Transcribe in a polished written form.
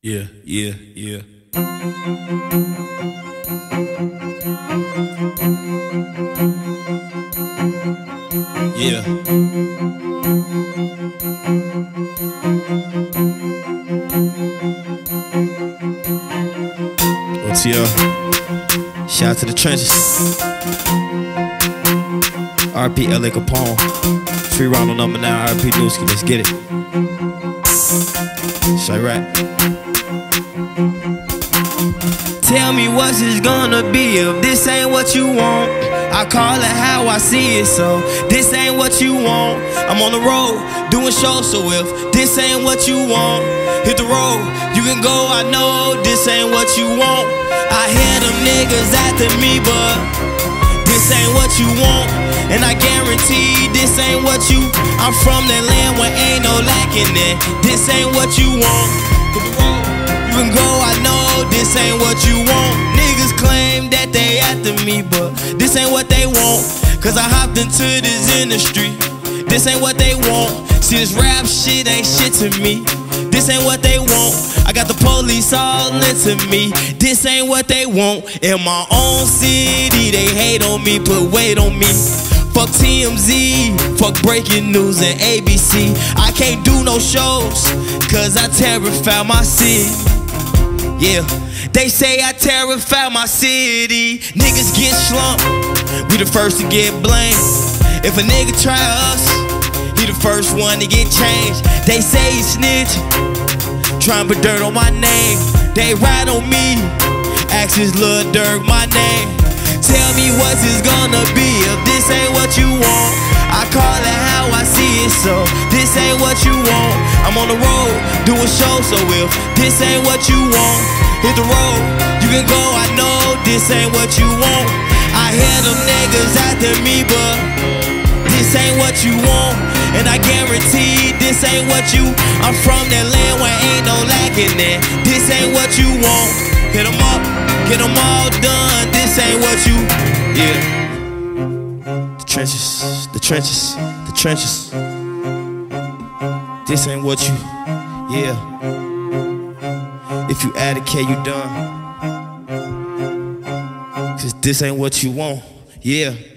Yeah, yeah, yeah. Yeah. What's your shout out to the trenches. RP LA Capone. Free Ronald number 9, RP Newski. Let's get it. Chirac. Tell me what's this gonna be if this ain't what you want. I call it how I see it, so this ain't what you want. I'm on the road doing shows, so if this ain't what you want, hit the road, you can go. I know this ain't what you want. I hear them niggas after me, but this ain't what you want. And I guarantee this ain't what you. I'm from that land where ain't no lacking it. This ain't what you want. Hit the road, you can go. I know this ain't what you want. Niggas claim that they after me, but this ain't what they want. Cause I hopped into this industry. This ain't what they want. See, this rap shit ain't shit to me. This ain't what they want. I got the police all into me. This ain't what they want. In my own city, they hate on me, put weight on me. Fuck TMZ, fuck breaking news and ABC. I can't do no shows, cause I terrify my city. Yeah, they say I terrify my city. Niggas get slumped, we the first to get blamed. If a nigga try us, he the first one to get changed. They say he snitch, trying to put dirt on my name. They ride on me, ask this Lil Durk my name. Tell me what's this gonna be if this ain't what you want. I call it how I see it, so this ain't what you want. I'm on the road doing shows, so if this ain't what you want, hit the road, you can go. I know this ain't what you want. I hear them niggas after me, but this ain't what you want. And I guarantee this ain't what you. I'm from that land where ain't no lacking it. This ain't what you want. Hit them up, get them all done. This ain't what you. Yeah. The trenches, the trenches, the trenches. This ain't what you. Yeah. If you add a K, you done. Cause this ain't what you want. Yeah.